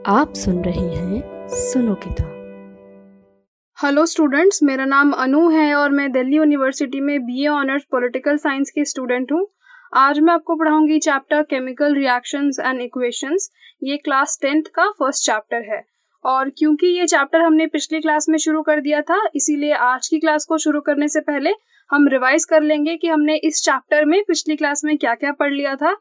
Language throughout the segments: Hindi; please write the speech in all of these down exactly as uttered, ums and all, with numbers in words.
आप सुन रहे हैं सुनो किताब। हेलो स्टूडेंट्स, मेरा नाम अनु है और मैं दिल्ली यूनिवर्सिटी में बीए ऑनर्स पॉलिटिकल साइंस की स्टूडेंट हूँ। आज मैं आपको पढ़ाऊंगी chapter chemical reactions and equations. ये क्लास टेंथ का फर्स्ट चैप्टर है और क्योंकि ये चैप्टर हमने पिछली क्लास में शुरू कर दिया था, इसीलिए आज की क्लास को शुरू करने से पहले हम रिवाइज कर लेंगे कि हमने इस चैप्टर में पिछली क्लास में क्या क्या पढ़ लिया था।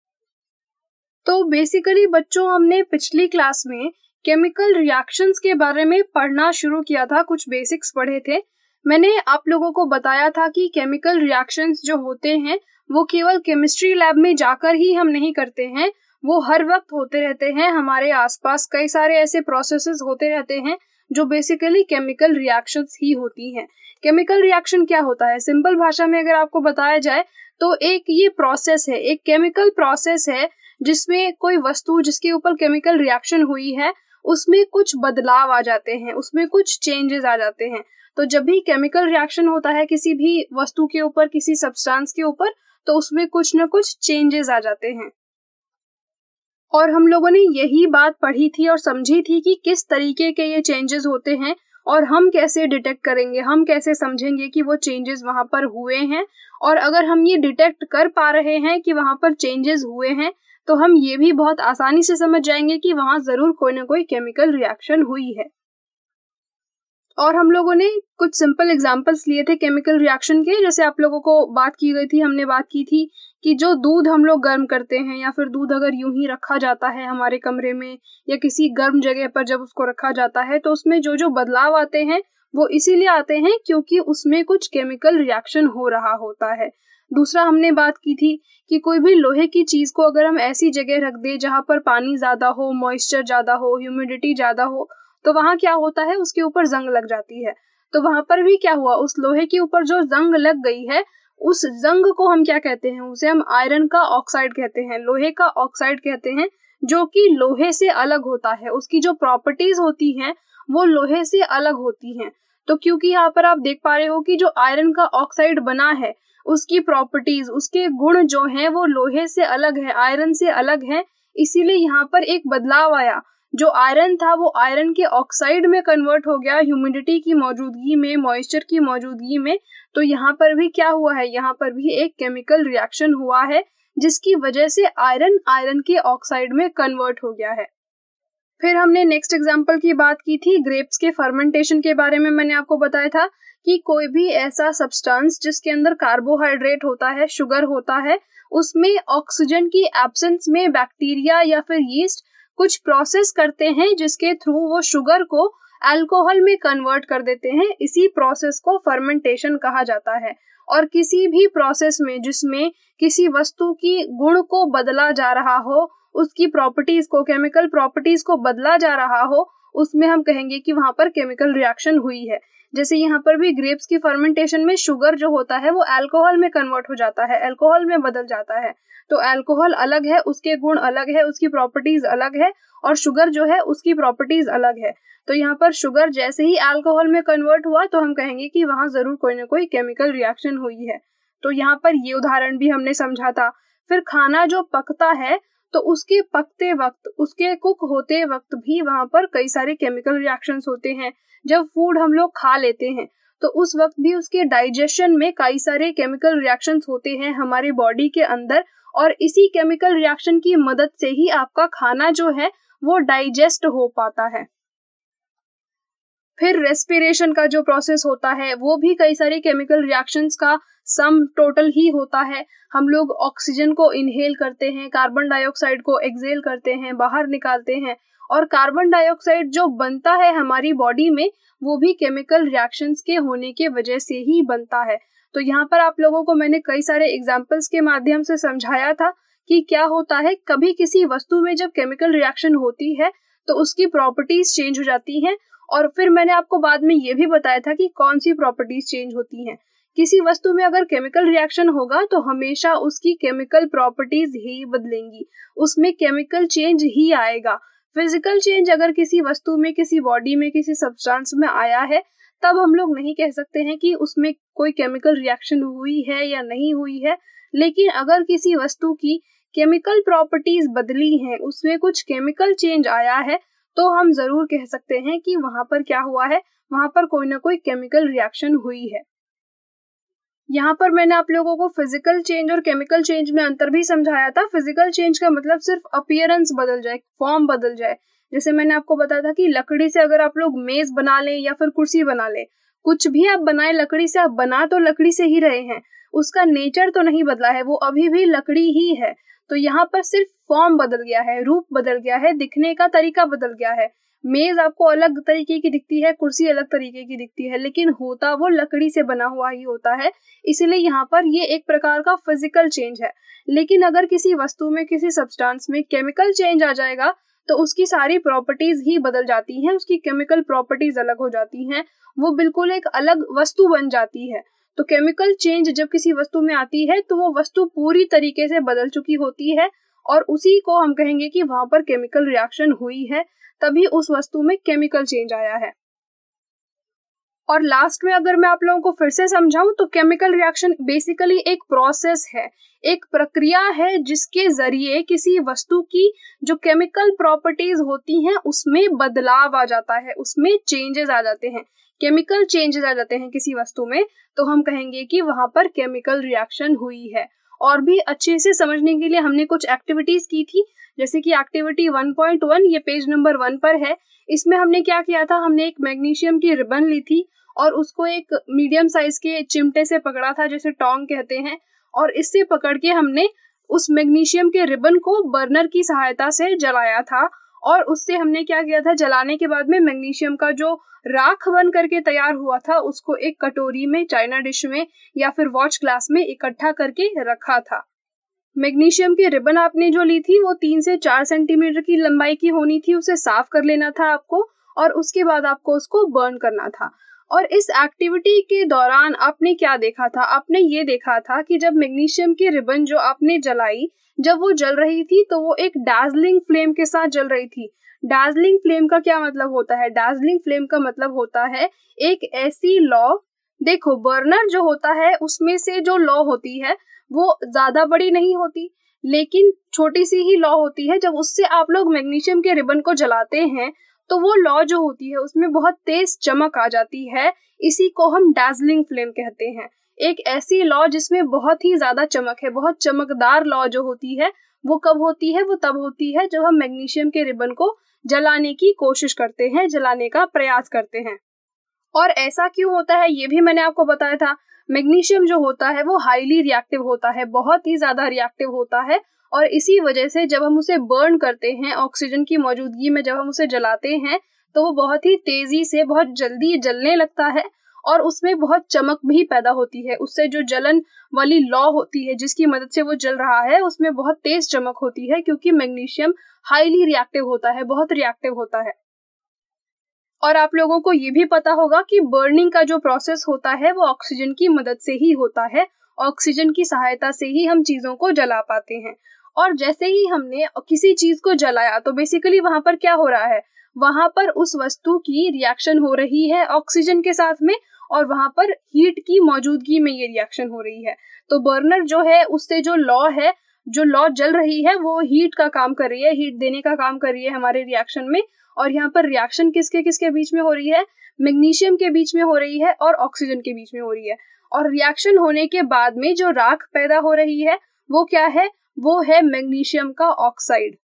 तो बेसिकली बच्चों, हमने पिछली क्लास में केमिकल रिएक्शंस के बारे में पढ़ना शुरू किया था, कुछ बेसिक्स पढ़े थे। मैंने आप लोगों को बताया था कि केमिकल रिएक्शंस जो होते हैं वो केवल केमिस्ट्री लैब में जाकर ही हम नहीं करते हैं, वो हर वक्त होते रहते हैं। हमारे आसपास कई सारे ऐसे प्रोसेसेस होते रहते हैं जो बेसिकली केमिकल रिएक्शंस ही होती हैं। केमिकल रिएक्शन क्या होता है? सिंपल भाषा में अगर आपको बताया जाए तो एक ये प्रोसेस है, एक केमिकल प्रोसेस है जिसमें कोई वस्तु जिसके ऊपर केमिकल रिएक्शन हुई है उसमें कुछ बदलाव आ जाते हैं, उसमें कुछ चेंजेस आ जाते हैं। तो जब भी केमिकल रिएक्शन होता है किसी भी वस्तु के ऊपर, किसी सब्सटेंस के ऊपर, तो उसमें कुछ ना कुछ चेंजेस आ जाते हैं। और हम लोगों ने यही बात पढ़ी थी और समझी थी कि किस तरीके के ये चेंजेस होते हैं और हम कैसे डिटेक्ट करेंगे, हम कैसे समझेंगे कि वो चेंजेस वहां पर हुए हैं। और अगर हम ये डिटेक्ट कर पा रहे हैं कि वहां पर चेंजेस हुए हैं तो हम ये भी बहुत आसानी से समझ जाएंगे कि वहां जरूर कोई ना कोई केमिकल रिएक्शन हुई है। और हम लोगों ने कुछ सिंपल एग्जांपल्स लिए थे केमिकल रिएक्शन के। जैसे आप लोगों को बात की गई थी, हमने बात की थी कि जो दूध हम लोग गर्म करते हैं या फिर दूध अगर यूं ही रखा जाता है हमारे कमरे में या किसी गर्म जगह पर, जब उसको रखा जाता है तो उसमें जो जो बदलाव आते हैं वो इसीलिए आते हैं क्योंकि उसमें कुछ केमिकल रिएक्शन हो रहा होता है। दूसरा हमने बात की थी कि कोई भी लोहे की चीज को अगर हम ऐसी जगह रख दे जहां पर पानी ज्यादा हो, मॉइस्चर ज्यादा हो, ह्यूमिडिटी ज्यादा हो, तो वहां क्या होता है, उसके ऊपर जंग लग जाती है। तो वहां पर भी क्या हुआ, उस लोहे के ऊपर जो जंग लग गई है उस जंग को हम क्या कहते हैं, उसे हम आयरन का ऑक्साइड कहते हैं, लोहे का ऑक्साइड कहते हैं, जो कि लोहे से अलग होता है। उसकी जो प्रॉपर्टीज होती हैं वो लोहे से अलग होती हैं। तो क्योंकि यहाँ पर आप देख पा रहे हो कि जो आयरन का ऑक्साइड बना है उसकी प्रॉपर्टीज, उसके गुण जो हैं वो लोहे से अलग है, आयरन से अलग है, इसीलिए यहाँ पर एक बदलाव आया। जो आयरन था वो आयरन के ऑक्साइड में कन्वर्ट हो गया ह्यूमिडिटी की मौजूदगी में, मॉइस्चर की मौजूदगी में। तो यहाँ पर भी क्या हुआ है, यहाँ पर भी एक केमिकल रिएक्शन हुआ है जिसकी वजह से आयरन आयरन के ऑक्साइड में कन्वर्ट हो गया है। फिर हमने नेक्स्ट एग्जाम्पल की बात की थी ग्रेप्स के फर्मेंटेशन के बारे में। मैंने आपको बताया था कि कोई भी ऐसा सब्सटेंस जिसके अंदर कार्बोहाइड्रेट होता है, शुगर होता है, उसमें ऑक्सीजन की एब्सेंस में बैक्टीरिया या फिर यीस्ट कुछ प्रोसेस करते हैं जिसके थ्रू वो शुगर को अल्कोहल में कन्वर्ट कर देते हैं। इसी प्रोसेस को फर्मेंटेशन कहा जाता है। और किसी भी प्रोसेस में जिसमें किसी वस्तु की गुण को बदला जा रहा हो, उसकी प्रॉपर्टीज को, केमिकल प्रॉपर्टीज को बदला जा रहा हो, उसमें हम कहेंगे कि वहां पर केमिकल रिएक्शन हुई है। जैसे यहाँ पर भी ग्रेप्स की फर्मेंटेशन में शुगर जो होता है वो अल्कोहल में कन्वर्ट हो जाता है, अल्कोहल में बदल जाता है। तो अल्कोहल अलग है, उसके गुण अलग है, उसकी प्रॉपर्टीज अलग है, और शुगर जो है उसकी प्रॉपर्टीज अलग है। तो यहाँ पर शुगर जैसे ही अल्कोहल में कन्वर्ट हुआ तो हम कहेंगे कि वहां जरूर कोई ना कोई केमिकल रिएक्शन हुई है। तो यहाँ पर ये उदाहरण भी हमने समझा था। फिर खाना जो पकता है तो उसके पकते वक्त, उसके कुक होते वक्त भी वहां पर कई सारे केमिकल रिएक्शंस होते हैं। जब फूड हम लोग खा लेते हैं तो उस वक्त भी उसके डाइजेशन में कई सारे केमिकल रिएक्शंस होते हैं हमारे बॉडी के अंदर, और इसी केमिकल रिएक्शन की मदद से ही आपका खाना जो है वो डाइजेस्ट हो पाता है। फिर रेस्पिरेशन का जो प्रोसेस होता है वो भी कई सारे केमिकल रिएक्शंस का सम टोटल ही होता है। हम लोग ऑक्सीजन को इनहेल करते हैं, कार्बन डाइऑक्साइड को एक्सहेल करते हैं, बाहर निकालते हैं, और कार्बन डाइऑक्साइड जो बनता है हमारी बॉडी में वो भी केमिकल रिएक्शंस के होने के वजह से ही बनता है। तो यहाँ पर आप लोगों को मैंने कई सारे एग्जाम्पल्स के माध्यम से समझाया था कि क्या होता है, कभी किसी वस्तु में जब केमिकल रिएक्शन होती है तो उसकी प्रॉपर्टीज चेंज हो जाती हैं। और फिर मैंने आपको बाद में ये भी बताया था कि कौन सी प्रॉपर्टीज चेंज होती हैं। किसी वस्तु में अगर केमिकल रिएक्शन होगा तो हमेशा उसकी केमिकल प्रॉपर्टीज ही बदलेंगी, उसमें केमिकल चेंज ही आएगा। फिजिकल चेंज अगर किसी वस्तु में, किसी बॉडी में, किसी सब्सटेंस में आया है तब हम लोग नहीं कह सकते हैं कि उसमें कोई केमिकल रिएक्शन हुई है या नहीं हुई है। लेकिन अगर किसी वस्तु की केमिकल प्रॉपर्टीज बदली हैं, उसमें कुछ केमिकल चेंज आया है, तो हम जरूर कह सकते हैं कि वहां पर क्या हुआ है, वहां पर कोई ना कोई केमिकल रिएक्शन हुई है। यहाँ पर मैंने आप लोगों को फिजिकल चेंज और केमिकल चेंज में अंतर भी समझाया था। फिजिकल चेंज का मतलब सिर्फ अपीयरेंस बदल जाए, फॉर्म बदल जाए। जैसे मैंने आपको बताया था कि लकड़ी से अगर आप लोग मेज बना लें या फिर कुर्सी बना लें, कुछ भी आप बनाए लकड़ी से, आप बना तो लकड़ी से ही रहे हैं, उसका नेचर तो नहीं बदला है, वो अभी भी लकड़ी ही है। तो यहाँ पर सिर्फ फॉर्म बदल गया है, रूप बदल गया है, दिखने का तरीका बदल गया है। मेज आपको अलग तरीके की दिखती है, कुर्सी अलग तरीके की दिखती है, लेकिन होता वो लकड़ी से बना हुआ ही होता है। इसलिए यहाँ पर ये एक प्रकार का फिजिकल चेंज है। लेकिन अगर किसी वस्तु में, किसी सब्सटेंस में केमिकल चेंज आ जाएगा तो उसकी सारी प्रॉपर्टीज ही बदल जाती हैं, उसकी केमिकल प्रॉपर्टीज अलग हो जाती हैं, वो बिल्कुल एक अलग वस्तु बन जाती है। तो केमिकल चेंज जब किसी वस्तु में आती है तो वो वस्तु पूरी तरीके से बदल चुकी होती है और उसी को हम कहेंगे कि वहां पर केमिकल रिएक्शन हुई है, तभी उस वस्तु में केमिकल चेंज आया है। और लास्ट में अगर मैं आप लोगों को फिर से समझाऊं तो केमिकल रिएक्शन बेसिकली एक प्रोसेस है, एक प्रक्रिया है जिसके जरिए किसी वस्तु की जो केमिकल प्रॉपर्टीज होती हैं उसमें बदलाव आ जाता है, उसमें चेंजेस आ जाते हैं, केमिकल चेंजेस आ जाते हैं किसी वस्तु में, तो हम कहेंगे कि वहां पर केमिकल रिएक्शन हुई है। और भी अच्छे से समझने के लिए हमने कुछ एक्टिविटीज की थी, जैसे कि एक्टिविटी वन पॉइंट वन, ये पेज नंबर वन पर है। इसमें हमने क्या किया था, हमने एक मैग्नीशियम की रिबन ली थी और उसको एक मीडियम साइज के चिमटे से पकड़ा था, जैसे टोंग कहते हैं, और इससे पकड़ के हमने उस मैग्नीशियम के रिबन को बर्नर की सहायता से जलाया था। और उससे हमने क्या किया था, जलाने के बाद में मैग्नीशियम का जो राख बन करके तैयार हुआ था उसको एक कटोरी में, चाइना डिश में या फिर वॉच ग्लास में इकट्ठा करके रखा था। मैग्नीशियम की रिबन आपने जो ली थी वो तीन से चार सेंटीमीटर की लंबाई की होनी थी, उसे साफ कर लेना था आपको और उसके बाद आपको उसको बर्न करना था। और इस एक्टिविटी के दौरान आपने क्या देखा था, आपने ये देखा था कि जब मैग्नीशियम की रिबन जो आपने जलाई, जब वो जल रही थी तो वो एक डार्जलिंग फ्लेम के साथ जल रही थी। डार्जलिंग फ्लेम का क्या मतलब होता है, डार्जलिंग फ्लेम का मतलब होता है एक ऐसी लौ, देखो बर्नर जो होता है उसमें से जो लौ होती है वो ज्यादा बड़ी नहीं होती, लेकिन छोटी सी ही लौ होती है। जब उससे आप लोग मैग्नीशियम के रिबन को जलाते हैं तो वो लौ जो होती है उसमें बहुत तेज चमक आ जाती है, इसी को हम डार्जलिंग फ्लेम कहते हैं। एक ऐसी लौ जिसमें बहुत ही ज्यादा चमक है, बहुत चमकदार लौ जो होती है वो कब होती है, वो तब होती है जब हम मैग्नीशियम के रिबन को जलाने की कोशिश करते हैं, जलाने का प्रयास करते हैं। और ऐसा क्यों होता है ये भी मैंने आपको बताया था। मैग्नीशियम जो होता है वो हाईली रिएक्टिव होता है, बहुत ही ज्यादा रिएक्टिव होता है, और इसी वजह से जब हम उसे बर्न करते हैं, ऑक्सीजन की मौजूदगी में जब हम उसे जलाते हैं तो वो बहुत ही तेजी से, बहुत जल्दी जलने लगता है और उसमें बहुत चमक भी पैदा होती है। उससे जो जलन वाली लौ होती है जिसकी मदद से वो जल रहा है उसमें बहुत तेज चमक होती है, क्योंकि मैग्नीशियम हाईली रिएक्टिव होता है, बहुत रिएक्टिव होता है। और आप लोगों को ये भी पता होगा कि बर्निंग का जो प्रोसेस होता है वो ऑक्सीजन की मदद से ही होता है, ऑक्सीजन की सहायता से ही हम चीजों को जला पाते हैं। और जैसे ही हमने किसी चीज को जलाया तो बेसिकली वहां पर क्या हो रहा है, वहां पर उस वस्तु की रिएक्शन हो रही है ऑक्सीजन के साथ में, और वहां पर हीट की मौजूदगी में ये रिएक्शन हो रही है। तो बर्नर जो है उससे जो लौ है, जो लौ जल रही है वो हीट का काम कर रही है, हीट देने का काम कर रही है हमारे रिएक्शन में। और यहाँ पर रिएक्शन किसके किसके बीच में हो रही है, मैग्नीशियम के बीच में हो रही है और ऑक्सीजन के बीच में हो रही है। और रिएक्शन होने के बाद में जो राख पैदा हो रही है वो क्या है, वो है मैग्नीशियम का ऑक्साइड।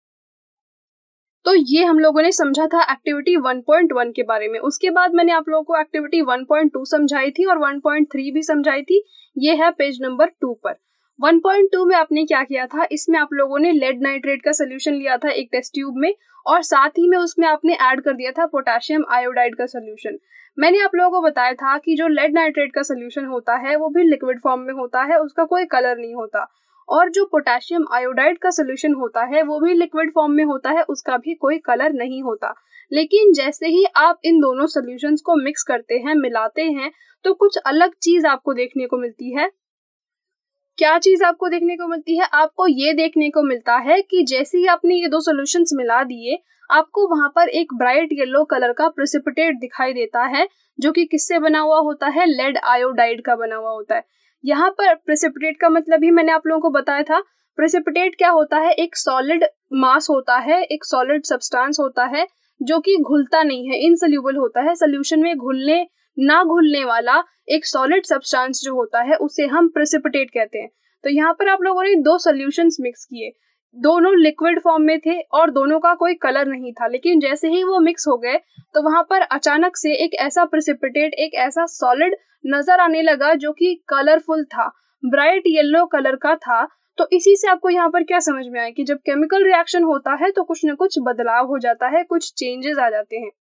तो ये हम लोगों ने समझा था एक्टिविटी वन पॉइंट वन के बारे में। उसके बाद मैंने आप लोगों को एक्टिविटी वन पॉइंट टू समझाई थी और वन पॉइंट थ्री भी समझाई थी, ये है पेज नंबर टू पर। वन पॉइंट टू में आपने क्या किया था, इसमें आप लोगों ने लेड नाइट्रेट का सोल्यूशन लिया था एक टेस्ट ट्यूब में, और साथ ही में उसमें आपने ऐड कर दिया था पोटेशियम आयोडाइड का सोल्यूशन। मैंने आप लोगों को बताया था कि जो लेड नाइट्रेट का सोल्यूशन होता है वो भी लिक्विड फॉर्म में होता है, उसका कोई कलर नहीं होता, और जो पोटेशियम आयोडाइड का सोल्यूशन होता है वो भी लिक्विड फॉर्म में होता है, उसका भी कोई कलर नहीं होता। लेकिन जैसे ही आप इन दोनों सोल्यूशंस को मिक्स करते हैं, मिलाते हैं, तो कुछ अलग चीज आपको देखने को मिलती है। क्या चीज आपको देखने को मिलती है, आपको ये देखने को मिलता है कि जैसे ही आपने ये दो सॉल्यूशंस मिला दिए, आपको वहां पर एक ब्राइट येलो कलर का प्रेसिपिटेट दिखाई देता है, जो कि किससे बना हुआ होता है, लेड आयोडाइड का बना हुआ होता है। यहाँ पर प्रेसिपिटेट का मतलब ही मैंने आप लोगों को बताया था। प्रेसिपिटेट क्या होता है, एक सॉलिड मास होता है, एक सॉलिड सब्सटेंस होता है जो कि घुलता नहीं है, इनसोल्यूबल होता है, सोल्यूशन में घुलने ना घुलने वाला एक सॉलिड सब्सटेंस जो होता है उसे हम प्रेसिपिटेट कहते हैं। तो यहाँ पर आप लोगों ने दो सॉल्यूशंस मिक्स किए, दोनों लिक्विड फॉर्म में थे और दोनों का कोई कलर नहीं था, लेकिन जैसे ही वो मिक्स हो गए तो वहां पर अचानक से एक ऐसा प्रेसिपिटेट, एक ऐसा सॉलिड नजर आने लगा जो कि कलरफुल था, ब्राइट येलो कलर का था। तो इसी से आपको यहाँ पर क्या समझ में आया कि जब केमिकल रिएक्शन होता है तो कुछ न कुछ बदलाव हो जाता है, कुछ चेंजेस आ जाते हैं।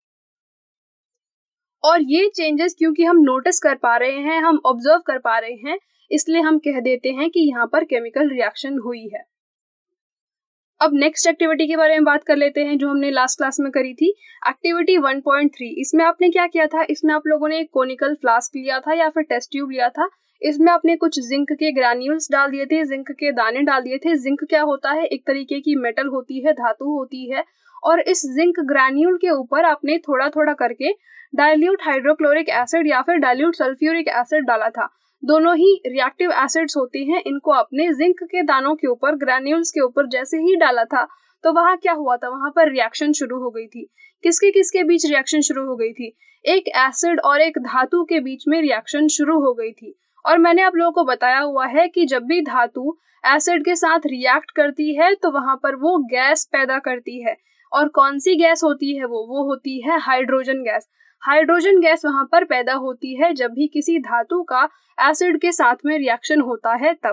और ये चेंजेस क्योंकि हम नोटिस कर पा रहे हैं, हम ऑब्जर्व कर पा रहे हैं, इसलिए हम कह देते हैं कि यहाँ पर केमिकल रिएक्शन हुई है। अब नेक्स्ट एक्टिविटी के बारे में बात कर लेते हैं जो हमने लास्ट क्लास में करी थी, एक्टिविटी वन पॉइंट थ्री। इसमें आपने क्या किया था, इसमें आप लोगों ने एक कोनिकल फ्लास्क लिया था या फिर टेस्ट ट्यूब लिया था। इसमें आपने कुछ जिंक के ग्रैन्यूल्स डाल दिए थे, जिंक के दाने डाल दिए थे। जिंक क्या होता है, एक तरीके की मेटल होती है, धातु होती है, और इस जिंक ग्रैन्यूल के ऊपर आपने थोड़ा थोड़ा करके डाइल्यूट हाइड्रोक्लोरिक एसिड या फिर डाइल्यूट सल्फ्यूरिक एसिड डाला था। दोनों ही रिएक्टिव एसिड्स होते हैं, इनको आपने जिंक के दानों के ऊपर, ग्रैन्यूल्स के ऊपर जैसे ही डाला था तो वहां क्या हुआ था, वहां पर रिएक्शन शुरू हो गई थी। किसके किसके बीच रिएक्शन शुरू हो गई थी, एक एसिड और एक धातु के बीच में रिएक्शन शुरू हो गई थी। और मैंने आप लोगों को बताया हुआ है कि जब भी धातु एसिड के साथ रिएक्ट करती है तो वहां पर वो गैस पैदा करती है, और कौन सी गैस होती है वो वो होती है हाइड्रोजन गैस। हाइड्रोजन गैस वहां पर पैदा होती है जब भी किसी धातु का एसिड के साथ में रिएक्शन होता है तब।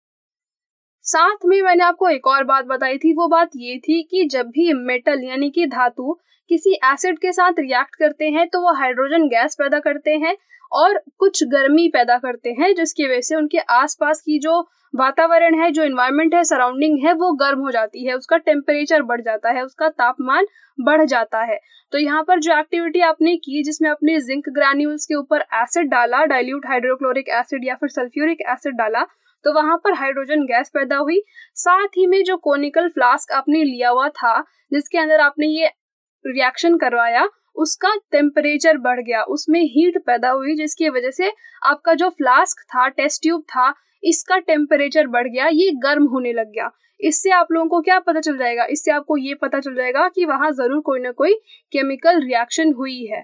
साथ में मैंने आपको एक और बात बताई थी, वो बात ये थी कि जब भी मेटल यानी कि धातु किसी एसिड के साथ रिएक्ट करते हैं तो वो हाइड्रोजन गैस पैदा करते हैं और कुछ गर्मी पैदा करते हैं, जिसकी वजह से उनके आसपास की जो वातावरण है, जो एनवायरनमेंट है, सराउंडिंग है, वो गर्म हो जाती है, उसका टेम्परेचर बढ़ जाता है, उसका तापमान बढ़ जाता है। तो यहाँ पर जो एक्टिविटी आपने की, जिसमें आपने जिंक ग्रैन्यूल्स के ऊपर एसिड डाला, डाइल्यूट हाइड्रोक्लोरिक एसिड या फिर सल्फ्यूरिक एसिड डाला, तो वहां पर हाइड्रोजन गैस पैदा हुई। साथ ही में जो कोनिकल फ्लास्क आपने लिया हुआ था जिसके अंदर आपने ये रिएक्शन करवाया, उसका टेम्परेचर बढ़ गया, उसमें हीट पैदा हुई, जिसकी वजह से आपका जो फ्लास्क था, टेस्ट ट्यूब था, इसका टेम्परेचर बढ़ गया, ये गर्म होने लग गया। इससे आप लोगों को क्या पता चल जाएगा, इससे आपको ये पता चल जाएगा कि वहां जरूर कोई ना कोई केमिकल रिएक्शन हुई है।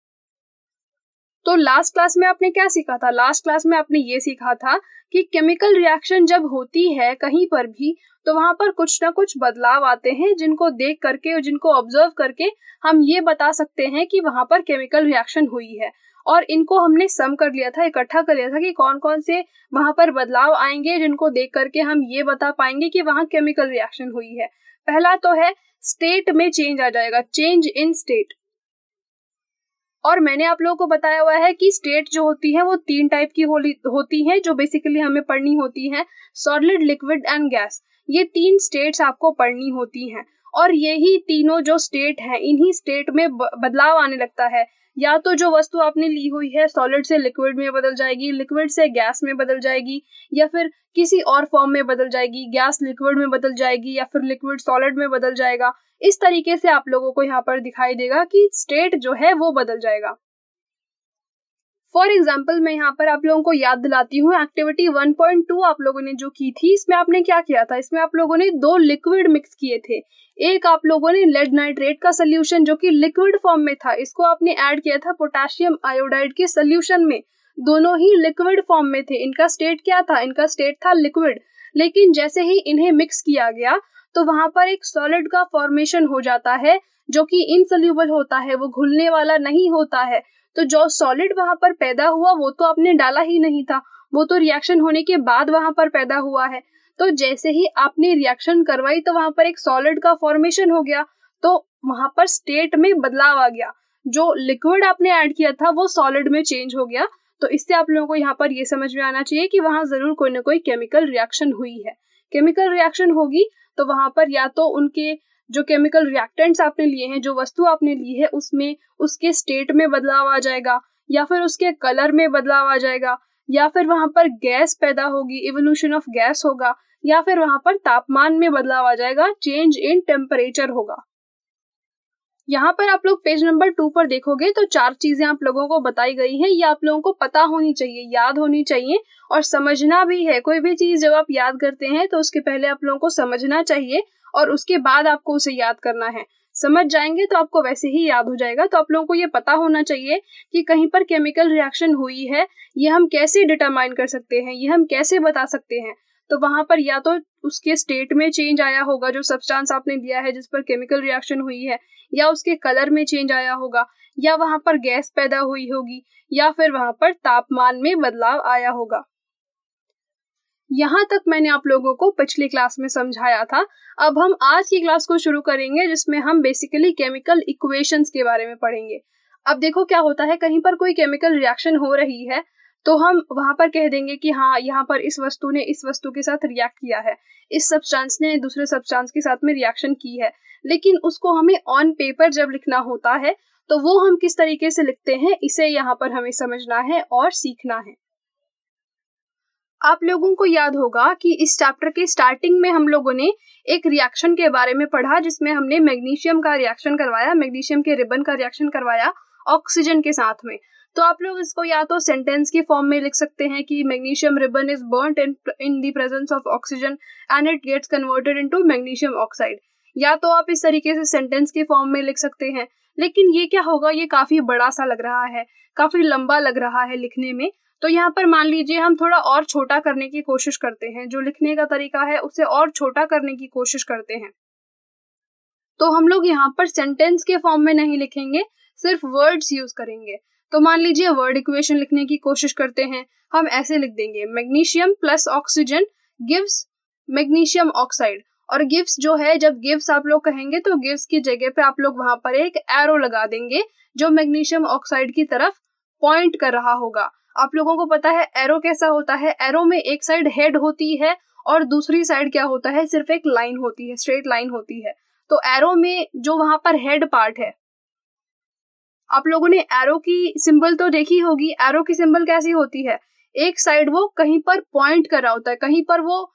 तो लास्ट क्लास में आपने क्या सीखा था, लास्ट क्लास में आपने ये सीखा था कि केमिकल रिएक्शन जब होती है कहीं पर भी तो वहां पर कुछ ना कुछ बदलाव आते हैं, जिनको देख करके और जिनको ऑब्जर्व करके हम ये बता सकते हैं कि वहां पर केमिकल रिएक्शन हुई है। और इनको हमने सम कर लिया था, इकट्ठा कर लिया था कि कौन कौन से वहां पर बदलाव आएंगे जिनको देख करके हम ये बता पाएंगे कि वहां केमिकल रिएक्शन हुई है। पहला तो है स्टेट में चेंज आ जाएगा, चेंज इन स्टेट। और मैंने आप लोगों को बताया हुआ है कि स्टेट जो होती है वो तीन टाइप की होती है जो बेसिकली हमें पढ़नी होती है, सॉलिड, लिक्विड एंड गैस। ये तीन स्टेट्स आपको पढ़नी होती हैं और यही तीनों जो स्टेट हैं, इन्हीं स्टेट में बदलाव आने लगता है। या तो जो वस्तु आपने ली हुई है सॉलिड से लिक्विड में बदल जाएगी, लिक्विड से गैस में बदल जाएगी, या फिर किसी और फॉर्म में बदल जाएगी, गैस लिक्विड में बदल जाएगी, या फिर लिक्विड सॉलिड में बदल जाएगा। इस तरीके से आप लोगों को यहाँ पर दिखाई देगा कि स्टेट जो है वो बदल जाएगा। फॉर एग्जाम्पल मैं यहाँ पर आप लोगों को याद दिलाती हूँ, एक्टिविटी वन पॉइंट टू आप लोगों ने जो की थी, इसमें आपने क्या किया था, इसमें आप लोगों ने दो लिक्विड मिक्स किए थे। एक आप लोगों ने लेड नाइट्रेट का सोल्यूशन जो कि लिक्विड फॉर्म में था, इसको आपने ऐड किया था पोटेशियम आयोडाइड के सोल्यूशन में। दोनों ही लिक्विड फॉर्म में थे, इनका स्टेट क्या था, इनका स्टेट था लिक्विड। लेकिन जैसे ही इन्हें मिक्स किया गया तो वहां पर एक सॉलिड का फॉर्मेशन हो जाता है जो कि इनसोल्यूबल होता है, वो घुलने वाला नहीं होता है। तो जो सॉलिड वहां पर पैदा हुआ वो तो आपने डाला ही नहीं था, वो तो रिएक्शन होने के बाद वहां पर पैदा हुआ है। तो जैसे ही आपने रिएक्शन करवाई तो वहां पर एक सॉलिड का फॉर्मेशन हो गया, तो वहां पर स्टेट में बदलाव आ गया, जो लिक्विड आपने ऐड किया था वो सॉलिड में चेंज हो गया। तो इससे आप लोगों को यहाँ पर ये समझ में आना चाहिए कि वहां जरूर कोई ना कोई केमिकल रिएक्शन हुई है। केमिकल रिएक्शन होगी तो वहां पर या तो उनके जो केमिकल रिएक्टेंट्स आपने लिए हैं, जो वस्तु आपने ली है, उसमें उसके स्टेट में बदलाव आ जाएगा, या फिर उसके कलर में बदलाव आ जाएगा, या फिर वहां पर गैस पैदा होगी, इवोल्यूशन ऑफ गैस होगा, या फिर वहां पर तापमान में बदलाव आ जाएगा, चेंज इन टेम्परेचर होगा। यहाँ पर आप लोग पेज नंबर टू पर देखोगे तो चार चीजें आप लोगों को बताई गई हैं, ये आप लोगों को पता होनी चाहिए, याद होनी चाहिए और समझना भी है। कोई भी चीज जब आप याद करते हैं तो उसके पहले आप लोगों को समझना चाहिए और उसके बाद आपको उसे याद करना है। समझ जाएंगे तो आपको वैसे ही याद हो जाएगा। तो आप लोगों को ये पता होना चाहिए कि कहीं पर केमिकल रिएक्शन हुई है, ये हम कैसे डिटरमाइन कर सकते हैं, ये हम कैसे बता सकते हैं। तो वहां पर या तो उसके स्टेट में चेंज आया होगा, जो सब्सटेंस आपने दिया है जिस पर केमिकल रिएक्शन हुई है, या उसके कलर में चेंज आया होगा, या वहां पर गैस पैदा हुई होगी, या फिर वहां पर तापमान में बदलाव आया होगा। यहाँ तक मैंने आप लोगों को पिछली क्लास में समझाया था। अब हम आज की क्लास को शुरू करेंगे जिसमें हम बेसिकली केमिकल इक्वेशंस के बारे में पढ़ेंगे। अब देखो क्या होता है, कहीं पर कोई केमिकल रिएक्शन हो रही है तो हम वहां पर कह देंगे कि हाँ, यहाँ पर इस वस्तु ने इस वस्तु के साथ रिएक्ट किया है, इस सब्सटेंस ने दूसरे सब्सटेंस के साथ में रिएक्शन की है। लेकिन उसको हमें ऑन पेपर जब लिखना होता है तो वो हम किस तरीके से लिखते हैं, इसे यहाँ पर हमें समझना है और सीखना है। आप लोगों को याद होगा कि इस चैप्टर के स्टार्टिंग में हम लोगों ने एक रिएक्शन के बारे में पढ़ा जिसमें हमने मैग्नीशियम का रिएक्शन करवाया, मैग्नीशियम के रिबन का रिएक्शन करवाया ऑक्सीजन के साथ में। तो आप लोग इसको या तो सेंटेंस के फॉर्म में लिख सकते हैं कि magnesium ribbon is burnt in in the presence of oxygen and it gets converted into magnesium oxide, या तो आप इस तरीके से सेंटेंस के फॉर्म में लिख सकते हैं। लेकिन ये क्या होगा, ये काफी बड़ा सा लग रहा है, काफी लंबा लग रहा है लिखने में। तो यहाँ पर मान लीजिए हम थोड़ा और छोटा करने की कोशिश करते हैं, जो लिखने का तरीका है उसे और छोटा करने की कोशिश करते हैं। तो हम लोग यहाँ पर सेंटेंस के फॉर्म में नहीं लिखेंगे, सिर्फ वर्ड्स यूज करेंगे। तो मान लीजिए वर्ड इक्वेशन लिखने की कोशिश करते हैं, हम ऐसे लिख देंगे magnesium plus oxygen gives magnesium oxide. और गिव्स जो है, जब गिव्स आप लोग कहेंगे तो गिव्स की जगह पे आप लोग वहां पर एक एरो लगा देंगे जो मैग्नीशियम ऑक्साइड की तरफ पॉइंट कर रहा होगा। आप लोगों को पता है एरो कैसा होता है, एरो में एक साइड हेड होती है और दूसरी साइड क्या होता है, सिर्फ एक लाइन होती है, स्ट्रेट लाइन होती है। तो एरो में जो वहां पर हेड पार्ट है, आप लोगों ने एरो की सिंबल तो देखी होगी। एरो की सिंबल कैसी होती है, एक साइड वो कहीं पर पॉइंट कर रहा होता है, कहीं पर वो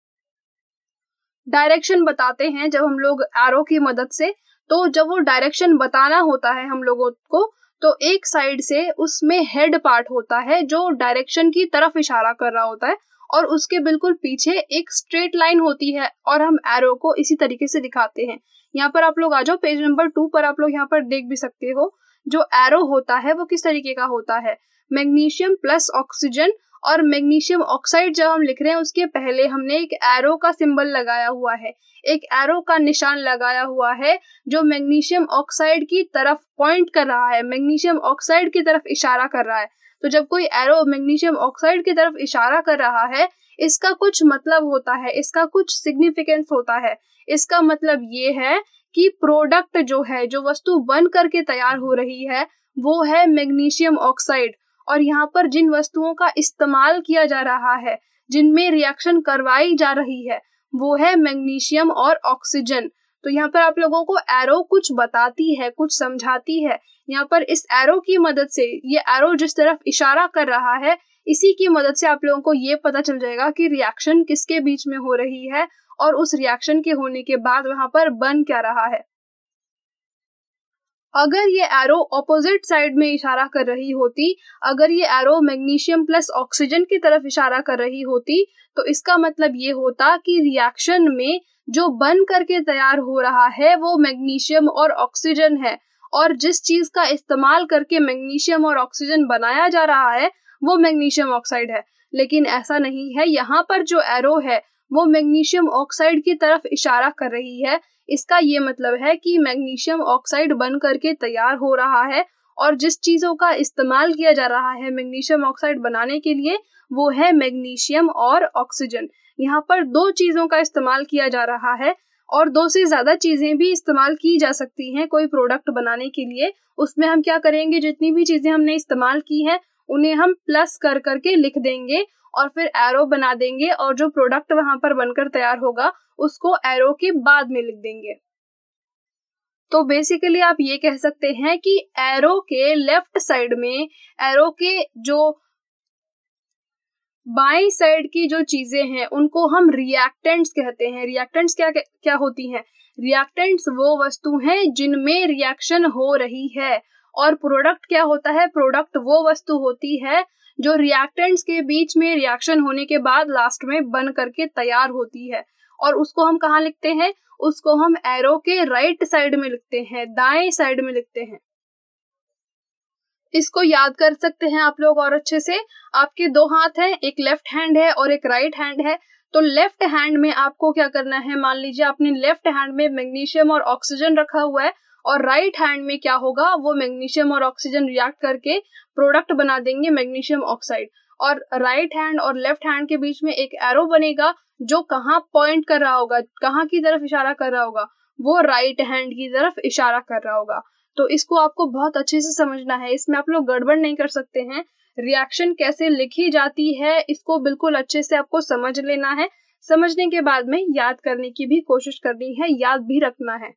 डायरेक्शन बताते हैं जब हम लोग एरो की मदद से। तो जब वो डायरेक्शन बताना होता है हम लोगों को, तो एक साइड से उसमें हेड पार्ट होता है जो डायरेक्शन की तरफ इशारा कर रहा होता है, और उसके बिल्कुल पीछे एक स्ट्रेट लाइन होती है, और हम एरो को इसी तरीके से दिखाते हैं। यहाँ पर आप लोग आ जाओ, पेज नंबर टू पर आप लोग यहाँ पर देख भी सकते हो जो एरो होता है वो किस तरीके का होता है। मैग्नीशियम प्लस ऑक्सीजन और मैग्नीशियम ऑक्साइड जब हम लिख रहे हैं उसके पहले हमने एक एरो का सिंबल लगाया हुआ है, एक एरो का निशान लगाया हुआ है जो मैग्नीशियम ऑक्साइड की तरफ पॉइंट कर रहा है, मैग्नीशियम ऑक्साइड की तरफ इशारा कर रहा है। तो जब कोई एरो मैग्नीशियम ऑक्साइड की तरफ इशारा कर रहा है, इसका कुछ मतलब होता है, इसका कुछ सिग्निफिकेंस होता है। इसका मतलब ये है कि प्रोडक्ट जो है, जो वस्तु बन करके तैयार हो रही है, वो है मैग्नीशियम ऑक्साइड। और यहाँ पर जिन वस्तुओं का इस्तेमाल किया जा रहा है, जिनमें रिएक्शन करवाई जा रही है, वो है मैग्नीशियम और ऑक्सीजन। तो यहाँ पर आप लोगों को एरो कुछ बताती है, कुछ समझाती है। यहाँ पर इस एरो की मदद से, ये एरो जिस तरफ इशारा कर रहा है, इसी की मदद से आप लोगों को ये पता चल जाएगा कि रिएक्शन किसके बीच में हो रही है और उस रिएक्शन के होने के बाद वहां पर बन क्या रहा है। अगर ये एरो ऑपोजिट साइड में इशारा कर रही होती, अगर ये एरो मैग्नीशियम प्लस ऑक्सीजन की तरफ इशारा कर रही होती, तो इसका मतलब ये होता कि रिएक्शन में जो बन करके तैयार हो रहा है वो मैग्नीशियम और ऑक्सीजन है, और जिस चीज का इस्तेमाल करके मैग्नीशियम और ऑक्सीजन बनाया जा रहा है वो मैग्नीशियम ऑक्साइड है। लेकिन ऐसा नहीं है, यहाँ पर जो एरो है वो मैग्नीशियम ऑक्साइड की तरफ इशारा कर रही है। इसका ये मतलब है कि मैग्नीशियम ऑक्साइड बन करके तैयार हो रहा है, और जिस चीजों का इस्तेमाल किया जा रहा है मैग्नीशियम ऑक्साइड बनाने के लिए वो है मैग्नीशियम और ऑक्सीजन। यहाँ पर दो चीजों का इस्तेमाल किया जा रहा है, और दो से ज्यादा चीजें भी इस्तेमाल की जा सकती हैं कोई प्रोडक्ट बनाने के लिए। उसमें हम क्या करेंगे, जितनी भी चीजें हमने इस्तेमाल की हैं उन्हें हम प्लस कर करके लिख देंगे और फिर एरो बना देंगे, और जो प्रोडक्ट वहां पर बनकर तैयार होगा उसको एरो के बाद में लिख देंगे। तो बेसिकली आप ये कह सकते हैं कि एरो के लेफ्ट साइड में, एरो के जो बाएं साइड की जो चीजें हैं उनको हम रिएक्टेंट्स कहते हैं। रिएक्टेंट्स क्या क्या होती हैं? रिएक्टेंट्स वो वस्तु हैं जिनमें रिएक्शन हो रही है, और प्रोडक्ट क्या होता है? प्रोडक्ट वो वस्तु होती है जो रिएक्टेंट्स के बीच में रिएक्शन होने के बाद लास्ट में बन करके तैयार होती है। और उसको हम कहाँ लिखते हैं, उसको हम एरो के राइट साइड में लिखते हैं, दाएं साइड में लिखते हैं। इसको याद कर सकते हैं आप लोग और अच्छे से। आपके दो हाथ हैं, एक लेफ्ट हैंड है और एक राइट हैंड है। तो लेफ्ट हैंड में आपको क्या करना है, मान लीजिए आपने लेफ्ट हैंड में मैग्नीशियम और ऑक्सीजन रखा हुआ है और राइट हैंड में क्या होगा, वो मैग्नीशियम और ऑक्सीजन रिएक्ट करके प्रोडक्ट बना देंगे मैग्नीशियम ऑक्साइड। और राइट हैंड और लेफ्ट हैंड के बीच में एक एरो बनेगा जो कहाँ पॉइंट कर रहा होगा, कहाँ की तरफ इशारा कर रहा होगा, वो राइट हैंड की तरफ इशारा कर रहा होगा। तो इसको आपको बहुत अच्छे से समझना है, इसमें आप लोग गड़बड़ नहीं कर सकते हैं। रिएक्शन कैसे लिखी जाती है इसको बिल्कुल अच्छे से आपको समझ लेना है। समझने के बाद में याद करने की भी कोशिश करनी है, याद भी रखना है।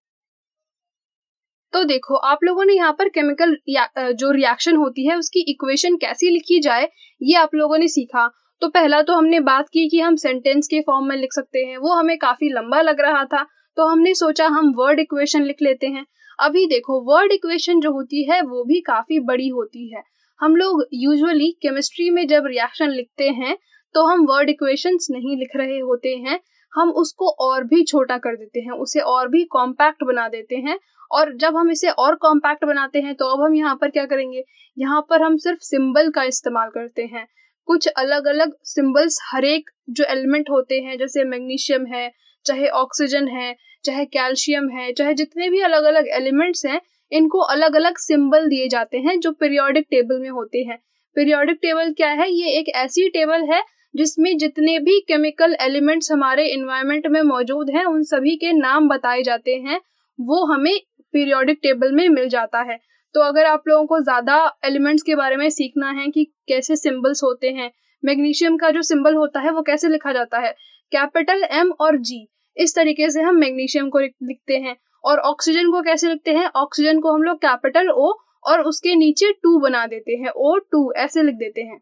तो देखो, आप लोगों ने यहाँ पर केमिकल जो रिएक्शन होती है उसकी इक्वेशन कैसी लिखी जाए ये आप लोगों ने सीखा। तो पहला तो हमने बात की कि हम सेंटेंस के फॉर्म में लिख सकते हैं, वो हमें काफी लंबा लग रहा था तो हमने सोचा हम वर्ड इक्वेशन लिख लेते हैं। अभी देखो, वर्ड इक्वेशन जो होती है वो भी काफी बड़ी होती है। हम लोग यूजुअली केमिस्ट्री में जब रिएक्शन लिखते हैं तो हम वर्ड इक्वेशंस नहीं लिख रहे होते हैं, हम उसको और भी छोटा कर देते हैं, उसे और भी कॉम्पैक्ट बना देते हैं। और जब हम इसे और कॉम्पैक्ट बनाते हैं तो अब हम यहाँ पर क्या करेंगे, यहाँ पर हम सिर्फ सिंबल का इस्तेमाल करते हैं। कुछ अलग अलग सिंबल्स हर एक जो एलिमेंट होते हैं, जैसे मैग्नीशियम है, चाहे ऑक्सीजन है, चाहे कैल्शियम है, चाहे जितने भी अलग अलग एलिमेंट्स हैं, इनको अलग अलग सिंबल दिए जाते हैं जो पीरियोडिक टेबल में होते हैं। पीरियोडिक टेबल क्या है, ये एक ऐसी टेबल है जिसमें जितने भी केमिकल एलिमेंट्स हमारे एनवायरनमेंट में मौजूद हैं उन सभी के नाम बताए जाते हैं, वो हमें पीरियोडिक टेबल में मिल जाता है। तो अगर आप लोगों को ज्यादा एलिमेंट्स के बारे में सीखना है कि कैसे सिंबल्स होते हैं, मैग्नीशियम का जो सिंबल होता है वो कैसे लिखा जाता है, कैपिटल एम और जी, इस तरीके से हम मैग्नीशियम को लिखते हैं। और ऑक्सीजन को कैसे लिखते हैं, ऑक्सीजन को हम लोग कैपिटल ओ और उसके नीचे टू बना देते हैं, ओ टू ऐसे लिख देते हैं।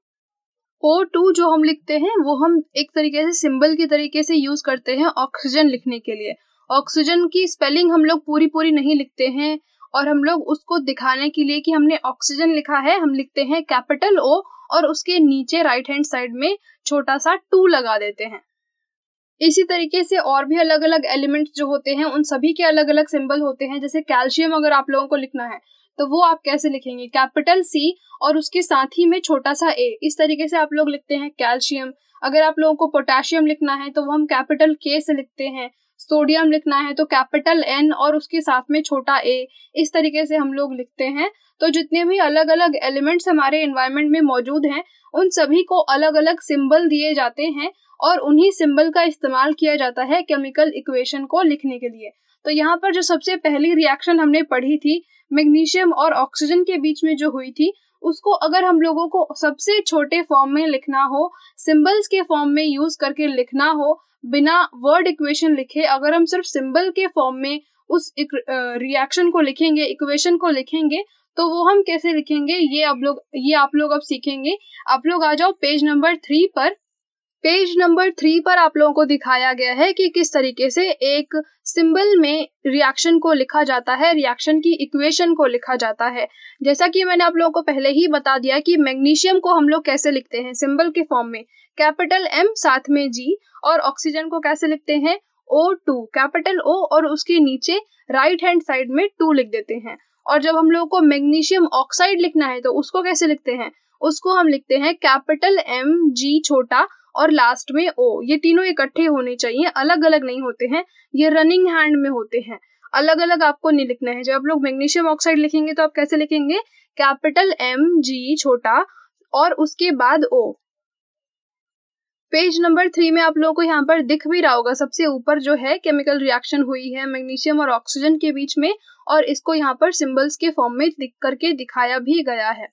ओ टू जो हम लिखते हैं वो हम एक तरीके से सिंबल की तरीके से यूज करते हैं ऑक्सीजन लिखने के लिए। ऑक्सीजन की स्पेलिंग हम लोग पूरी पूरी नहीं लिखते हैं और हम लोग उसको दिखाने के लिए कि हमने ऑक्सीजन लिखा है, हम लिखते हैं कैपिटल ओ और उसके नीचे राइट हैंड साइड में छोटा सा टू लगा देते हैं। इसी तरीके से और भी अलग अलग एलिमेंट्स जो होते हैं उन सभी के अलग अलग सिंबल होते हैं। जैसे कैल्शियम अगर आप लोगों को लिखना है तो वो आप कैसे लिखेंगे, कैपिटल सी और उसके साथ ही में छोटा सा ए, इस तरीके से आप लोग लिखते हैं कैल्शियम। अगर आप लोगों को पोटेशियम लिखना है तो वो हम कैपिटल के से लिखते हैं। सोडियम लिखना है तो कैपिटल एन और उसके साथ में छोटा ए, इस तरीके से हम लोग लिखते हैं। तो जितने भी अलग अलग एलिमेंट्स हमारे एनवायरनमेंट में मौजूद हैं उन सभी को अलग अलग सिंबल दिए जाते हैं और उन्हीं सिंबल का इस्तेमाल किया जाता है केमिकल इक्वेशन को लिखने के लिए। तो यहाँ पर जो सबसे पहली रिएक्शन हमने पढ़ी थी मैग्नीशियम और ऑक्सीजन के बीच में जो हुई थी, उसको अगर हम लोगों को सबसे छोटे फॉर्म में लिखना हो, सिंबल्स के फॉर्म में यूज करके लिखना हो, बिना वर्ड इक्वेशन लिखे, अगर हम सिर्फ सिंबल के फॉर्म में उस रिएक्शन को लिखेंगे, इक्वेशन को लिखेंगे, तो वो हम कैसे लिखेंगे ये आप लोग ये आप लोग अब सीखेंगे। आप लोग आ जाओ पेज नंबर थ्री पर। पेज नंबर थ्री पर आप लोगों को दिखाया गया है कि किस तरीके से एक सिंबल में रिएक्शन को लिखा जाता है, रिएक्शन की इक्वेशन को लिखा जाता है। जैसा कि मैंने आप लोगों को पहले ही बता दिया कि मैग्नीशियम को हम लोग कैसे लिखते हैं सिंबल के फॉर्म में, कैपिटल एम साथ में जी, और ऑक्सीजन को कैसे लिखते हैं, ओ टू, कैपिटल ओ और उसके नीचे राइट हैंड साइड में टू लिख देते हैं। और जब हम लोगों को मैग्नीशियम ऑक्साइड लिखना है तो उसको कैसे लिखते हैं, उसको हम लिखते हैं कैपिटल एम जी छोटा और लास्ट में ओ। ये तीनों इकट्ठे होने चाहिए, अलग अलग नहीं होते हैं, ये रनिंग हैंड में होते हैं, अलग अलग आपको नहीं लिखना है। जब आप लोग मैग्नीशियम ऑक्साइड लिखेंगे तो आप कैसे लिखेंगे, कैपिटल एम जी छोटा और उसके बाद ओ। पेज नंबर थ्री में आप लोगों को यहाँ पर दिख भी रहा होगा, सबसे ऊपर जो है केमिकल रिएक्शन हुई है मैग्नीशियम और ऑक्सीजन के बीच में, और इसको यहाँ पर सिंबल्स के फॉर्म में लिख करके दिखाया भी गया है।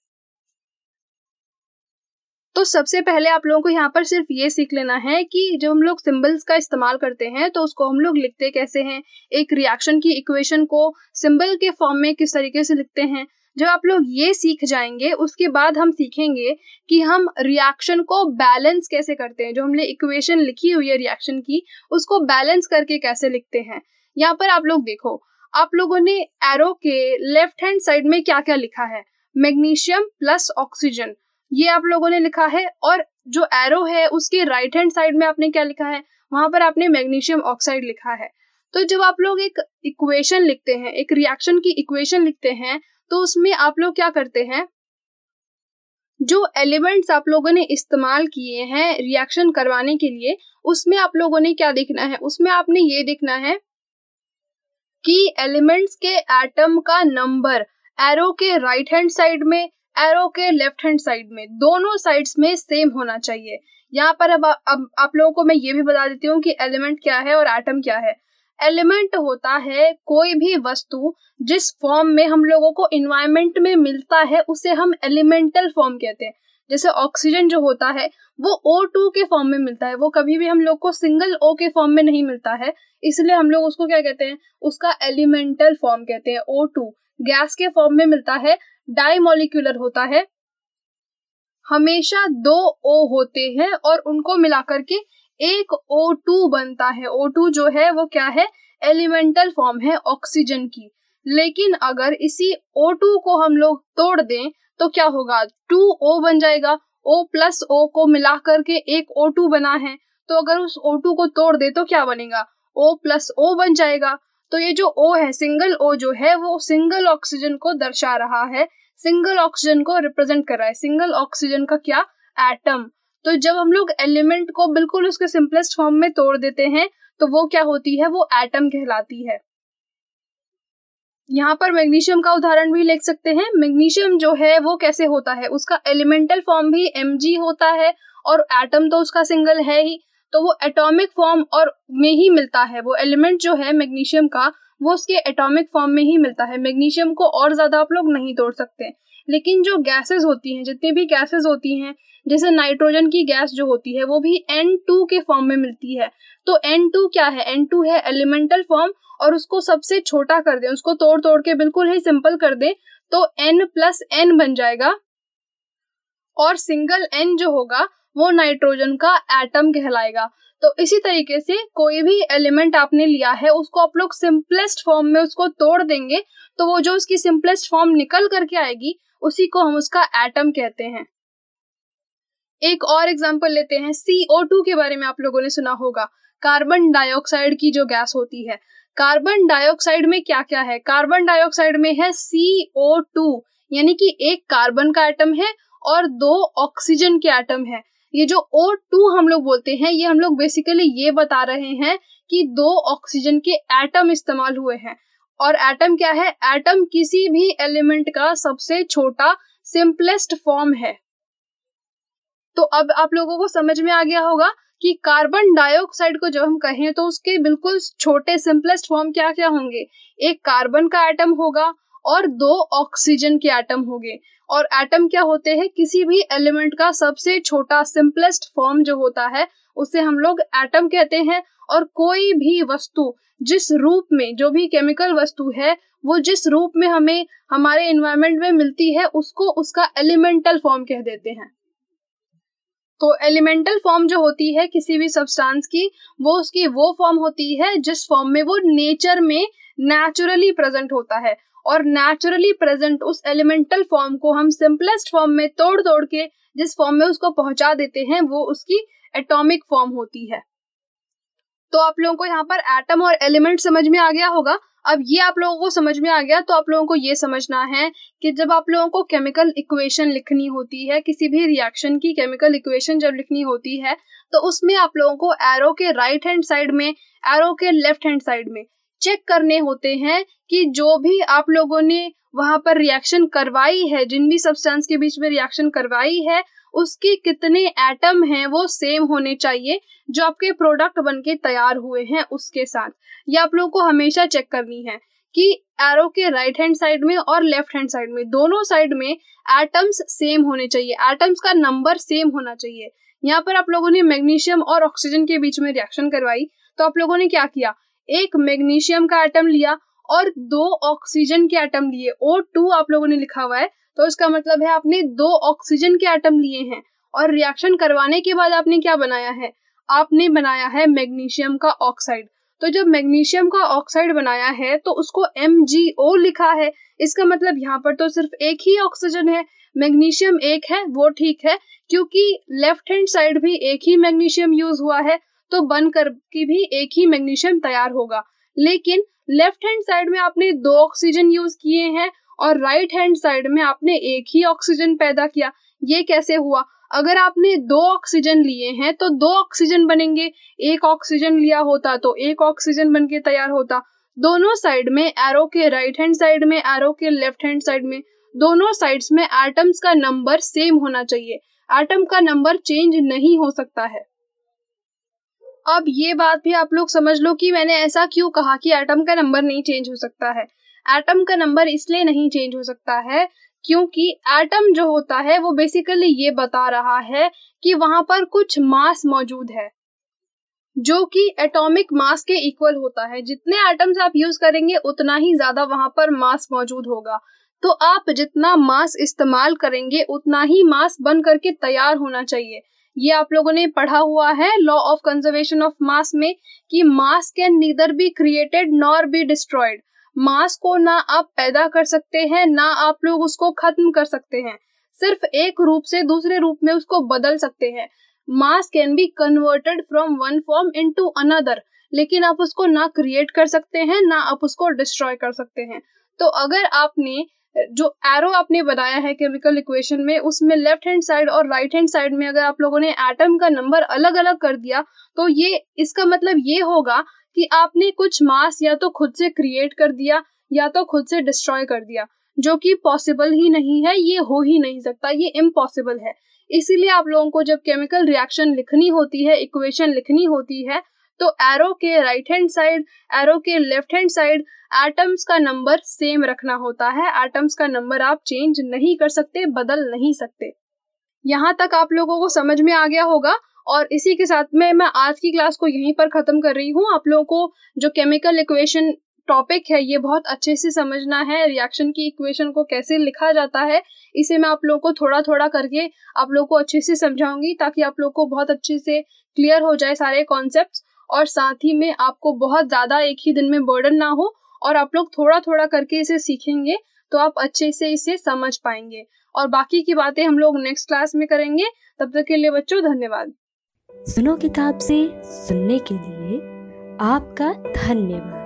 तो सबसे पहले आप लोगों को यहाँ पर सिर्फ ये सीख लेना है कि जब हम लोग सिंबल्स का इस्तेमाल करते हैं तो उसको हम लोग लिखते कैसे हैं, एक रिएक्शन की इक्वेशन को सिंबल के फॉर्म में किस तरीके से लिखते हैं। जब आप लोग ये सीख जाएंगे उसके बाद हम सीखेंगे कि हम रिएक्शन को बैलेंस कैसे करते हैं, जो हमने इक्वेशन लिखी हुई है रिएक्शन की उसको बैलेंस करके कैसे लिखते हैं। यहाँ पर आप लोग देखो, आप लोगों ने एरो के लेफ्ट हैंड साइड में क्या क्या लिखा है, मैग्नीशियम प्लस ऑक्सीजन, ये आप लोगों ने लिखा है। और जो एरो है उसके राइट हैंड साइड में आपने क्या लिखा है, वहां पर आपने मैग्नीशियम ऑक्साइड लिखा है। तो जब आप लोग एक इक्वेशन लिखते हैं, एक रिएक्शन की इक्वेशन लिखते हैं, तो उसमें आप लोग क्या करते हैं, जो एलिमेंट्स आप लोगों ने इस्तेमाल किए हैं रिएक्शन करवाने के लिए, उसमें आप लोगों ने क्या देखना है, उसमें आपने ये देखना है कि एलिमेंट्स के एटम का नंबर एरो के राइट हैंड साइड में, एरो के लेफ्ट हैंड साइड में, दोनों साइड्स में सेम होना चाहिए। यहाँ पर अब, अब आप लोगों को मैं ये भी बता देती हूँ कि एलिमेंट क्या है और एटम क्या है। एलिमेंट होता है कोई भी वस्तु जिस फॉर्म में हम लोगों को इन्वायरमेंट में मिलता है, उसे हम एलिमेंटल फॉर्म कहते हैं। जैसे ऑक्सीजन जो होता है वो ओ टू के फॉर्म में मिलता है, वो कभी भी हम लोग को सिंगल O के फॉर्म में नहीं मिलता है, इसलिए हम लोग उसको क्या कहते हैं, उसका एलिमेंटल फॉर्म कहते हैं। ओ टू गैस के फॉर्म में मिलता है, डाई मॉलिक्यूलर होता है, हमेशा दो O होते हैं और उनको मिलाकर के एक ओ टू बनता है। ओ टू जो है वो क्या है, एलिमेंटल फॉर्म है ऑक्सीजन की। लेकिन अगर इसी ओ टू को हम लोग तोड़ दें तो क्या होगा, टू O बन जाएगा। O प्लस O को मिला करके एक ओ टू बना है, तो अगर उस ओ टू को तोड़ दे तो क्या बनेगा, O प्लस O बन जाएगा। तो ये जो O है, सिंगल O जो है, वो सिंगल ऑक्सीजन को दर्शा रहा है, सिंगल ऑक्सीजन को रिप्रेजेंट कर रहा है, सिंगल ऑक्सीजन का क्या, एटम। तो जब हम लोग एलिमेंट को बिल्कुल उसके सिंपलेस्ट फॉर्म में तोड़ देते हैं तो वो क्या होती है, वो एटम कहलाती है। यहाँ पर मैग्नीशियम का उदाहरण भी ले सकते हैं। मैग्नीशियम जो है वो कैसे होता है, उसका एलिमेंटल फॉर्म भी एम जी होता है और एटम तो उसका सिंगल है ही, तो वो एटॉमिक फॉर्म और में ही मिलता है। वो एलिमेंट जो है मैग्नीशियम का वो उसके एटॉमिक फॉर्म में ही मिलता है। मैग्नीशियम को और ज्यादा आप लोग नहीं तोड़ सकते। लेकिन जो गैसेस होती हैं, जितनी भी गैसेस होती हैं, जैसे नाइट्रोजन की गैस जो होती है वो भी एन टू के फॉर्म में मिलती है। तो एन टू क्या है, एन टू है एलिमेंटल फॉर्म, और उसको सबसे छोटा कर दें, उसको तोड़ तोड़ के बिल्कुल ही सिंपल कर दें तो N प्लस N बन जाएगा, और सिंगल N जो होगा वो नाइट्रोजन का एटम कहलाएगा। तो इसी तरीके से कोई भी एलिमेंट आपने लिया है उसको आप लोग सिंपलेस्ट फॉर्म में उसको तोड़ देंगे तो वो जो उसकी सिंपलेस्ट फॉर्म निकल करके आएगी उसी को हम उसका एटम कहते हैं। एक और एग्जांपल लेते हैं, सी ओ टू के बारे में आप लोगों ने सुना होगा, कार्बन डाइऑक्साइड की जो गैस होती है। कार्बन डाइऑक्साइड में क्या क्या है, कार्बन डाइऑक्साइड में है सी ओ टू, यानी कि एक कार्बन का एटम है और दो ऑक्सीजन के एटम है। ये जो ओ टू हम लोग बोलते हैं, ये हम लोग बेसिकली ये बता रहे हैं कि दो ऑक्सीजन के एटम इस्तेमाल हुए हैं। और एटम क्या है, एटम किसी भी एलिमेंट का सबसे छोटा सिंपलेस्ट फॉर्म है। तो अब आप लोगों को समझ में आ गया होगा कि कार्बन डाइऑक्साइड को जब हम कहें तो उसके बिल्कुल छोटे सिंपलेस्ट फॉर्म क्या क्या होंगे, एक कार्बन का एटम होगा और दो ऑक्सीजन के एटम होंगे। और एटम क्या होते हैं, किसी भी एलिमेंट का सबसे छोटा सिंपलेस्ट फॉर्म जो होता है उसे हम लोग एटम कहते हैं। और कोई भी वस्तु जिस रूप में, जो भी केमिकल वस्तु है वो जिस रूप में हमें हमारे एनवायरनमेंट में मिलती है उसको उसका एलिमेंटल फॉर्म कह देते हैं। तो एलिमेंटल फॉर्म जो होती है किसी भी सब्सटेंस की, वो उसकी वो फॉर्म होती है जिस फॉर्म में वो नेचर में नेचुरली प्रेजेंट होता है। और नेचुरली प्रेजेंट उस एलिमेंटल फॉर्म को हम सिंपलेस्ट फॉर्म में तोड़ तोड़ के जिस फॉर्म में उसको पहुंचा देते हैं वो उसकी एटॉमिक फॉर्म होती है। तो आप लोगों को यहाँ पर एटम और एलिमेंट समझ में आ गया होगा। अब ये आप लोगों को समझ में आ गया तो आप लोगों को ये समझना है कि जब आप लोगों को केमिकल इक्वेशन लिखनी होती है, किसी भी रिएक्शन की केमिकल इक्वेशन जब लिखनी होती है तो उसमें आप लोगों को एरो के राइट हैंड साइड में, एरो के लेफ्ट हैंड साइड में चेक करने होते हैं कि जो भी आप लोगों ने वहां पर रिएक्शन करवाई है, जिन भी सब्सटेंस के बीच में रिएक्शन करवाई है, उसके कितने एटम हैं वो सेम होने चाहिए जो आपके प्रोडक्ट बनके तैयार हुए हैं उसके साथ। ये आप लोगों को हमेशा चेक करनी है कि एरो के राइट हैंड साइड में और लेफ्ट हैंड साइड में, दोनों साइड में एटम्स सेम होने चाहिए, एटम्स का नंबर सेम होना चाहिए। यहाँ पर आप लोगों ने मैग्नीशियम और ऑक्सीजन के बीच में रिएक्शन करवाई तो आप लोगों ने क्या किया, एक मैग्नीशियम का एटम लिया और दो ऑक्सीजन के एटम लिए, ओ टू आप लोगों ने लिखा हुआ है तो इसका मतलब है आपने दो ऑक्सीजन के एटम लिए हैं। और रिएक्शन करवाने के बाद आपने क्या बनाया है, आपने बनाया है मैग्नीशियम का ऑक्साइड। तो जब मैग्नीशियम का ऑक्साइड बनाया है तो उसको एम जी ओ लिखा है, इसका मतलब यहाँ पर तो सिर्फ एक ही ऑक्सीजन है, मैग्नीशियम एक है, वो ठीक है क्योंकि लेफ्ट हैंड साइड भी एक ही मैग्नीशियम यूज हुआ है तो बन कर की भी एक ही मैग्नीशियम तैयार होगा। लेकिन लेफ्ट हैंड साइड में आपने दो ऑक्सीजन यूज किए हैं और राइट हैंड साइड में आपने एक ही ऑक्सीजन पैदा किया। ये कैसे हुआ? अगर आपने दो ऑक्सीजन लिए हैं तो दो ऑक्सीजन बनेंगे, एक ऑक्सीजन लिया होता तो एक ऑक्सीजन बन के तैयार होता। दोनों साइड में, एरो के राइट हैंड साइड में, एरो के लेफ्ट हैंड साइड में, दोनों साइड्स में एटम्स का नंबर सेम होना चाहिए। एटम का नंबर चेंज नहीं हो सकता है। अब ये बात भी आप लोग समझ लो कि मैंने ऐसा क्यों कहा कि एटम का नंबर नहीं चेंज हो सकता है। एटम का नंबर इसलिए नहीं चेंज हो सकता है क्योंकि एटम जो होता है वो बेसिकली ये बता रहा है कि वहां पर कुछ मास मौजूद है जो कि एटॉमिक मास के इक्वल होता है। जितने एटम्स आप यूज करेंगे उतना ही ज्यादा वहां पर मास मौजूद होगा। तो आप जितना मास इस्तेमाल करेंगे उतना ही मास बन करके तैयार होना चाहिए। ये आप लोगों ने पढ़ा हुआ है law of conservation of mass में कि mass can neither be created nor be destroyed. Mass को ना आप पैदा कर सकते हैं ना आप लोग उसको खत्म कर सकते हैं, सिर्फ एक रूप से दूसरे रूप में उसको बदल सकते हैं। Mass can be converted from one form into another, लेकिन आप उसको ना क्रिएट कर सकते हैं ना आप उसको डिस्ट्रॉय कर सकते हैं। तो अगर आपने जो एरो आपने बनाया है केमिकल इक्वेशन में, उसमें लेफ्ट हैंड साइड और राइट हैंड साइड में अगर आप लोगों ने एटम का नंबर अलग अलग कर दिया तो ये इसका मतलब ये होगा कि आपने कुछ मास या तो खुद से क्रिएट कर दिया या तो खुद से डिस्ट्रॉय कर दिया, जो कि पॉसिबल ही नहीं है। ये हो ही नहीं सकता, ये इम्पॉसिबल है। इसीलिए आप लोगों को जब केमिकल रिएक्शन लिखनी होती है, इक्वेशन लिखनी होती है, तो एरो के राइट हैंड साइड, एरो के लेफ्ट हैंड साइड एटम्स का नंबर सेम रखना होता है। एटम्स का नंबर आप चेंज नहीं कर सकते, बदल नहीं सकते। यहाँ तक आप लोगों को समझ में आ गया होगा। और इसी के साथ में मैं आज की क्लास को यहीं पर खत्म कर रही हूँ। आप लोगों को जो केमिकल इक्वेशन टॉपिक है ये बहुत अच्छे से समझना है। रिएक्शन की इक्वेशन को कैसे लिखा जाता है इसे मैं आप लोगों को थोड़ा थोड़ा करके आप लोगों को अच्छे से समझाऊंगी, ताकि आप लोगों को बहुत अच्छे से क्लियर हो जाए सारे कॉन्सेप्ट्स, और साथ ही में आपको बहुत ज्यादा एक ही दिन में बर्डन ना हो और आप लोग थोड़ा थोड़ा करके इसे सीखेंगे तो आप अच्छे से इसे समझ पाएंगे। और बाकी की बातें हम लोग नेक्स्ट क्लास में करेंगे। तब तक के लिए बच्चों धन्यवाद। सुनो किताब से सुनने के लिए आपका धन्यवाद।